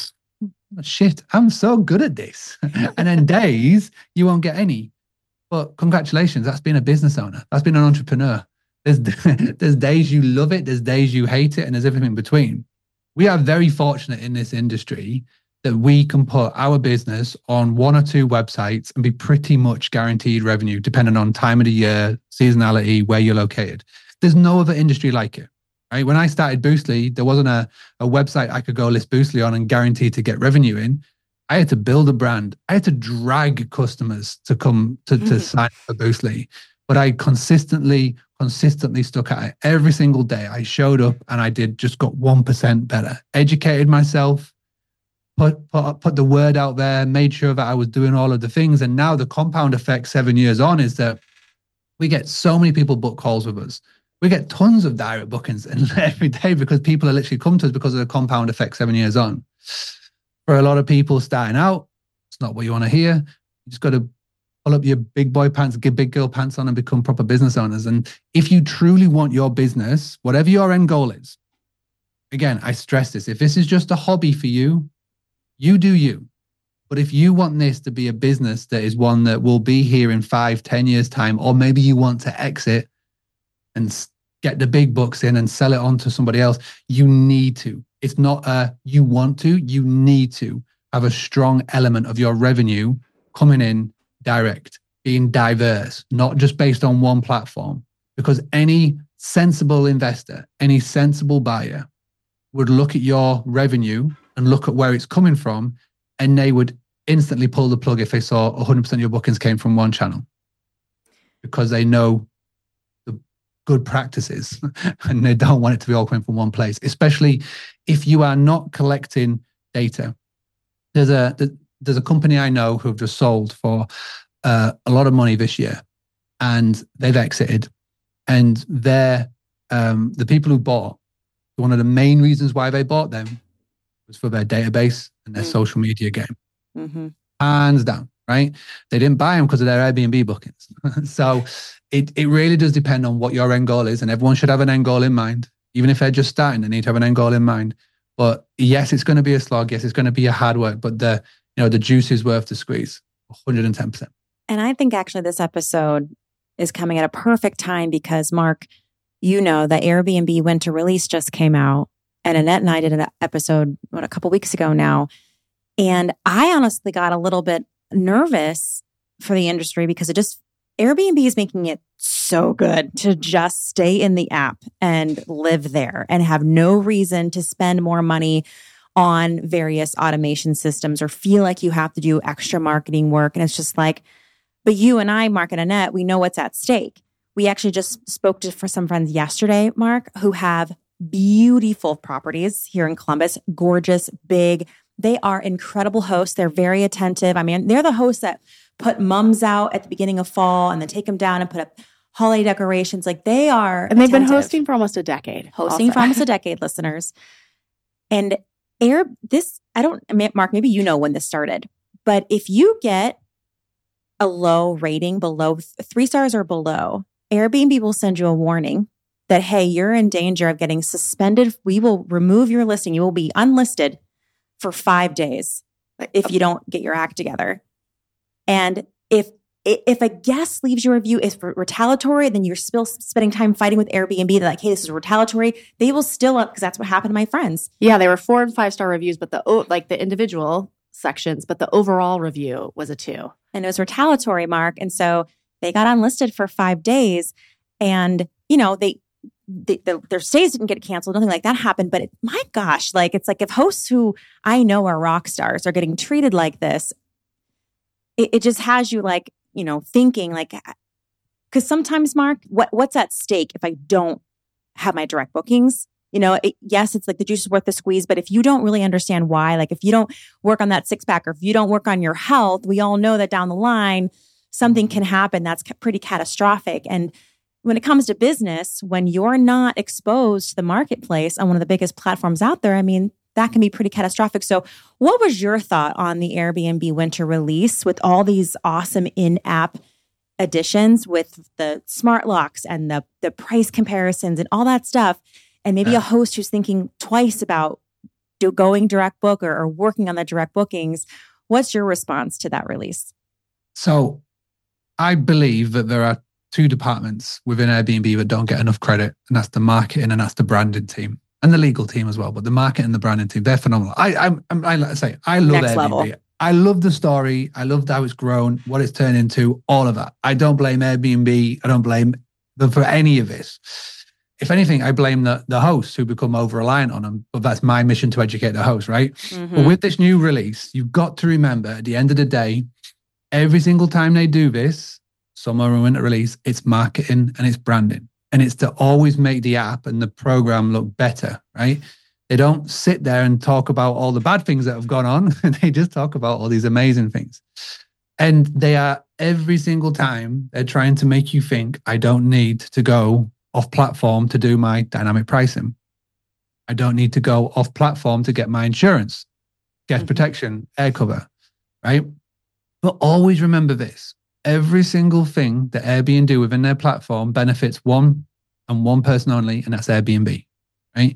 shit, I'm so good at this. And then days you won't get any. But congratulations, that's being a business owner. That's being an entrepreneur. There's, there's days you love it, there's days you hate it, and there's everything in between. We are very fortunate in this industry that we can put our business on one or two websites and be pretty much guaranteed revenue, depending on time of the year, seasonality, where you're located. There's no other industry like it. Right? When I started Boostly, there wasn't a, a website I could go list Boostly on and guarantee to get revenue in. I had to build a brand. I had to drag customers to come to, to mm-hmm. sign up for Boostly. But I consistently, consistently stuck at it every single day. I showed up and I did just got one percent better. Educated myself, put, put, put the word out there, made sure that I was doing all of the things. And now the compound effect seven years on is that we get so many people book calls with us. We get tons of direct bookings every day because people are literally come to us because of the compound effect seven years on. For a lot of people starting out, it's not what you want to hear. You just got to pull up your big boy pants, get big girl pants on and become proper business owners. And if you truly want your business, whatever your end goal is, again, I stress this, if this is just a hobby for you, you do you. But if you want this to be a business that is one that will be here in five, ten years time, or maybe you want to exit and get the big bucks in and sell it on to somebody else, you need to. It's not a you want to, you need to have a strong element of your revenue coming in direct, being diverse, not just based on one platform. Because any sensible investor, any sensible buyer would look at your revenue and look at where it's coming from, and they would instantly pull the plug if they saw one hundred percent of your bookings came from one channel, because they know the good practices and they don't want it to be all coming from one place, especially if you are not collecting data. There's a there's a company I know who have just sold for uh, a lot of money this year, and they've exited. And they're um, the people who bought, one of the main reasons why they bought them was for their database and their mm-hmm. social media game. Mm-hmm. Hands down, right? They didn't buy them because of their Airbnb bookings. So it, it really does depend on what your end goal is, and everyone should have an end goal in mind. Even if they're just starting, they need to have an end goal in mind. But yes, it's going to be a slog. Yes, it's going to be a hard work, but the, you know, the juice is worth the squeeze, one hundred ten percent. And I think actually this episode is coming at a perfect time because, Mark, you know, the Airbnb winter release just came out, and Annette and I did an episode, what, a couple weeks ago now. And I honestly got a little bit nervous for the industry because it just, Airbnb is making it so good to just stay in the app and live there and have no reason to spend more money on various automation systems or feel like you have to do extra marketing work. And it's just like, but you and I, Mark and Annette, we know what's at stake. We actually just spoke to for some friends yesterday, Mark, who have beautiful properties here in Columbus, gorgeous, big. They are incredible hosts. They're very attentive. I mean, they're the hosts that put mums out at the beginning of fall and then take them down and put up holiday decorations. Like they are And they've attentive. been hosting for almost a decade. Hosting also. for almost a decade, listeners. And Air, this, I don't, Mark, maybe you know when this started, but if you get a low rating below three stars or below, Airbnb will send you a warning that, hey, you're in danger of getting suspended. We will remove your listing. You will be unlisted for five days if you don't get your act together. And if if a guest leaves you a review is retaliatory, then you're still spending time fighting with Airbnb. They're like, hey, this is retaliatory. They will still up because that's what happened to my friends. Yeah, they were four and five star reviews, but the like the individual sections, but the overall review was a two. And it was retaliatory, Mark. And so they got unlisted for five days. And, you know, they, they the, their stays didn't get canceled. Nothing like that happened. But it, my gosh, like, it's like if hosts who I know are rock stars are getting treated like this, it, it just has you like, you know, thinking like, because sometimes, Mark, what what's at stake if I don't have my direct bookings? You know, it, yes, it's like the juice is worth the squeeze, but if you don't really understand why, like if you don't work on that six pack or if you don't work on your health, we all know that down the line, something can happen that's pretty catastrophic. And when it comes to business, when you're not exposed to the marketplace on one of the biggest platforms out there, I mean, that can be pretty catastrophic. So what was your thought on the Airbnb winter release with all these awesome in-app additions with the smart locks and the the price comparisons and all that stuff, and maybe Yeah. a host who's thinking twice about do, going direct book or, or working on the direct bookings, what's your response to that release? So I believe that there are two departments within Airbnb that don't get enough credit, and that's the marketing and that's the branding team and the legal team as well. But the marketing and the branding team, they're phenomenal. I, I, I, I like I say, I love Next Airbnb. level. I love the story. I love how it's grown, what it's turned into, all of that. I don't blame Airbnb. I don't blame them for any of this. If anything, I blame the, the hosts who become over-reliant on them. But that's my mission to educate the host, right? Mm-hmm. But with this new release, you've got to remember at the end of the day, every single time they do this, summer or winter release, it's marketing and it's branding. And it's to always make the app and the program look better, right? They don't sit there and talk about all the bad things that have gone on. They just talk about all these amazing things. And they are every single time they're trying to make you think, I don't need to go off platform to do my dynamic pricing. I don't need to go off platform to get my insurance, guest Mm-hmm. protection, air cover, right? But always remember this. Every single thing that Airbnb do within their platform benefits one and one person only, and that's Airbnb, right?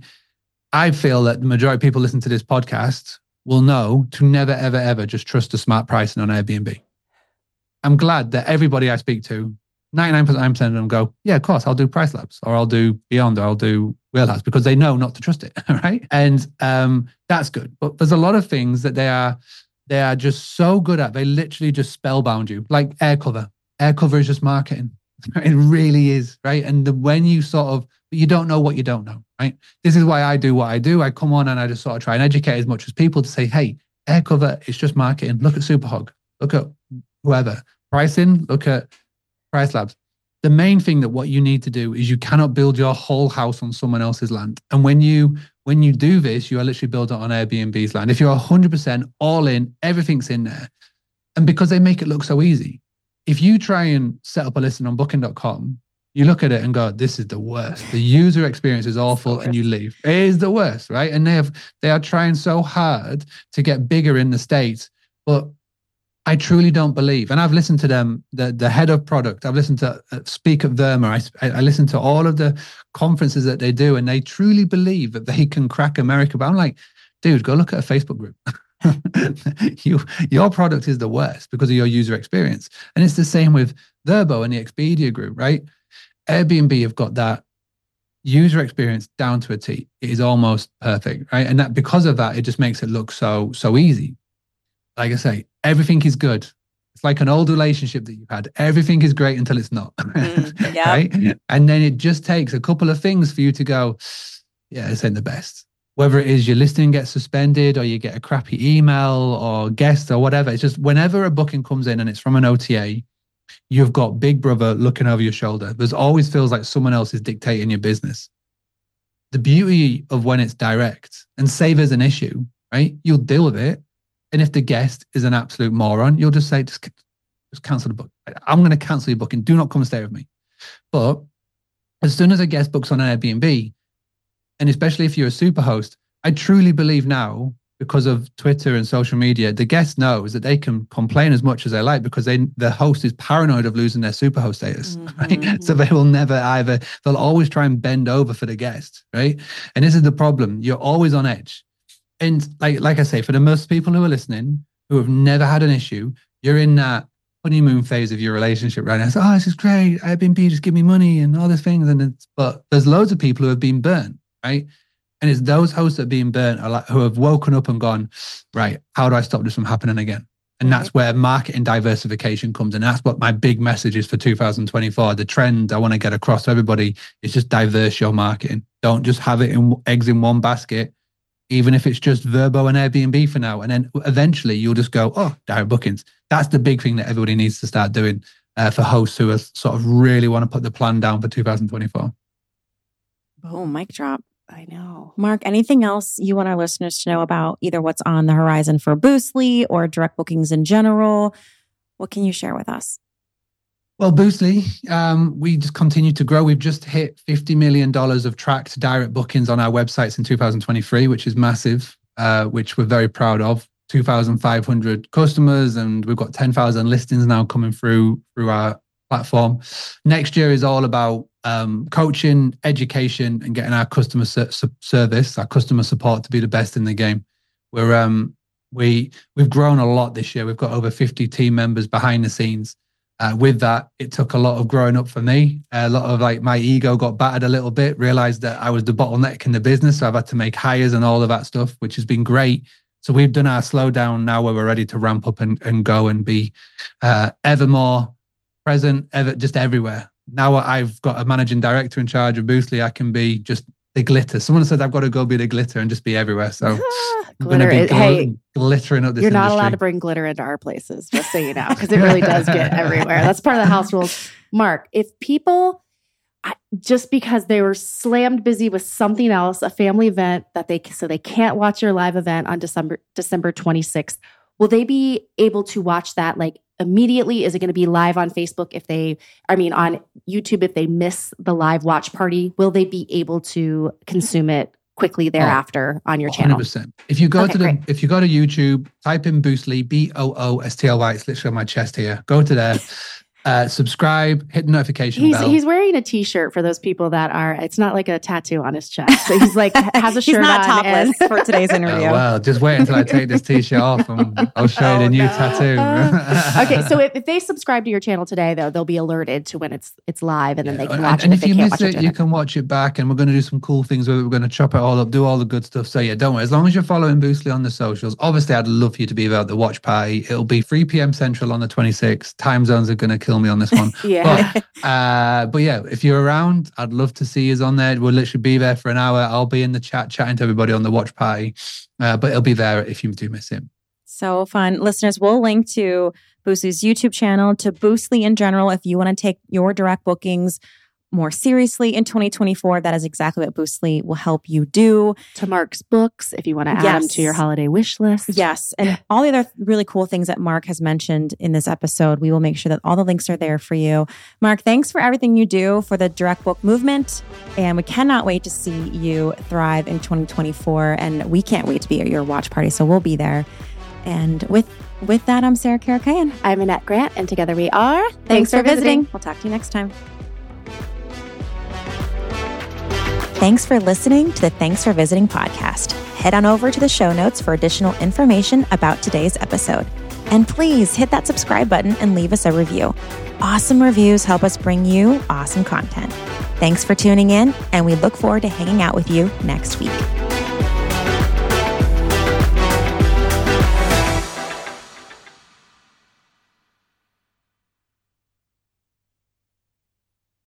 I feel that the majority of people listening to this podcast will know to never, ever, ever just trust the smart pricing on Airbnb. I'm glad that everybody I speak to, ninety-nine point nine percent of them go, yeah, of course, I'll do Price Labs or I'll do Beyond or I'll do Wheelhouse because they know not to trust it, right? And um, that's good. But there's a lot of things that they are they are just so good at. They literally just spellbound you, like air cover. Air cover is just marketing. It really is, right? And the, when you sort of, you don't know what you don't know, right? This is why I do what I do. I come on and I just sort of try and educate as much as people to say, hey, air cover is just marketing. Look at Superhog. Look at whoever. Pricing, look at Price Labs. The main thing that what you need to do is you cannot build your whole house on someone else's land. And when you when you do this, you are literally building it on Airbnb's land. If you're one hundred percent all in, everything's in there. And because they make it look so easy, if you try and set up a listing on booking dot com, you look at it and go, this is the worst. The user experience is awful, and you leave. It is the worst, right? And they have they are trying so hard to get bigger in the States, but I truly don't believe, and I've listened to them, the, the head of product, I've listened to uh, speak at Verma, I, I listened to all of the conferences that they do, and they truly believe that they can crack America. But I'm like, dude, go look at a Facebook group. you, your product is the worst because of your user experience. And it's the same with Vrbo and the Expedia group, right? Airbnb have got that user experience down to a T. It is almost perfect, right? And that because of that, it just makes it look so, so easy. Like I say, everything is good. It's like an old relationship that you've had. Everything is great until it's not. Mm, yeah. Right? And then it just takes a couple of things for you to go, yeah, this ain't the best. Whether it is your listing gets suspended or you get a crappy email or guest or whatever. It's just whenever a booking comes in and it's from an O T A, you've got Big Brother looking over your shoulder. There's always feels like someone else is dictating your business. The beauty of when it's direct, and say there's an issue, right? You'll deal with it. And if the guest is an absolute moron, you'll just say, just, just cancel the book. I'm going to cancel your booking. Do not come and stay with me. But as soon as a guest books on an Airbnb, and especially if you're a super host, I truly believe now, because of Twitter and social media, the guest knows that they can complain as much as they like because they the host is paranoid of losing their superhost status, Mm-hmm. right? So they will never either, they'll always try and bend over for the guest, right? And this is the problem. You're always on edge. And like like I say, for the most people who are listening, who have never had an issue, you're in that honeymoon phase of your relationship right now. So, oh, this is great. Airbnb just give me money and all these things. And it's, but there's loads of people who have been burnt, right? And it's those hosts that are being burnt are like, who have woken up and gone, right, how do I stop this from happening again? And that's where marketing diversification comes in. That's what my big message is for two thousand twenty-four. The trend I want to get across to everybody is just diverse your marketing. Don't just have it in eggs in one basket. Even if it's just Vrbo and Airbnb for now. And then eventually you'll just go, oh, direct bookings. That's the big thing that everybody needs to start doing uh, for hosts who are sort of really want to put the plan down for two thousand twenty-four. Oh, mic drop. I know. Mark, anything else you want our listeners to know about either what's on the horizon for Boostly or direct bookings in general? What can you share with us? Well, Boostly, um, we just continue to grow. We've just hit fifty million dollars of tracked direct bookings on our websites in two thousand twenty-three, which is massive, uh, which we're very proud of. two thousand five hundred customers, and we've got ten thousand listings now coming through through our platform. Next year is all about um, coaching, education, and getting our customer ser- service, our customer support to be the best in the game. We're um, we we've grown a lot this year. We've got over fifty team members behind the scenes. Uh, with that, it took a lot of growing up for me. A lot of like my ego got battered a little bit, realized that I was the bottleneck in the business. So I've had to make hires and all of that stuff, which has been great. So we've done our slowdown now where we're ready to ramp up and, and go and be uh, ever more present, ever just everywhere. Now I've got a managing director in charge of Boostly. I can be just the glitter. Someone said I've got to go be the glitter and just be everywhere. So I'm going to be Glitter. gl- Hey, glittering up this you're not industry. allowed to bring glitter into our places, just so you know, because it really does get everywhere. That's part of the house rules. Mark, if people, I- just because they were slammed busy with something else, a family event that they, so they can't watch your live event on December December twenty-sixth, will they be able to watch that like immediately? Is it going to be live on Facebook if they, I mean, on YouTube if they miss the live watch party? Will they be able to consume it quickly thereafter oh, on your channel? one hundred percent. If you go Okay, to the, great. if you go to YouTube, type in Boostly, B O O S T L Y. It's literally on my chest here. Go to there. Uh, subscribe, hit the notification He's bell. he's wearing a t-shirt for those people that are, it's not like a tattoo on his chest. So he's like, has a shirt He's not on. topless and- for today's Oh, interview. well, just wait until I take this t-shirt off and I'll show you Oh, the new no. tattoo. Uh, okay, so if, if they subscribe to your channel today, though, they'll be alerted to when it's it's live, and then they can and, watch and it if, if, you they can't miss watch it, it. you during can watch it back, and we're going to do some cool things with it. We're going to chop it all up, do all the good stuff. So yeah, don't worry. As long as you're following Boostly on the socials, obviously I'd love for you to be about the watch party. It'll be three p.m. Central on the twenty-sixth. Time zones are going to kill me on this one. Yeah. But, uh, but yeah, if you're around, I'd love to see you on there. We'll literally be there for an hour. I'll be in the chat chatting to everybody on the watch party, uh, but it'll be there if you do miss it. So fun. Listeners, we'll link to Boostly's YouTube channel, to Boostly in general. If you want to take your direct bookings more seriously in twenty twenty-four, that is exactly what Boostly will help you do. To Mark's books, if you want to add Yes. them to your holiday wish list. Yes. And all the other really cool things that Mark has mentioned in this episode, we will make sure that all the links are there for you. Mark, thanks for everything you do for the direct book movement. And we cannot wait to see you thrive in twenty twenty-four. And we can't wait to be at your watch party. So we'll be there. And with with that, I'm Sarah Karakayan. I'm Annette Grant, and together we are. Thanks, Thanks for visiting. visiting. We'll talk to you next time. Thanks for listening to the Thanks for Visiting podcast. Head on over to the show notes for additional information about today's episode. And please hit that subscribe button and leave us a review. Awesome reviews help us bring you awesome content. Thanks for tuning in, and we look forward to hanging out with you next week.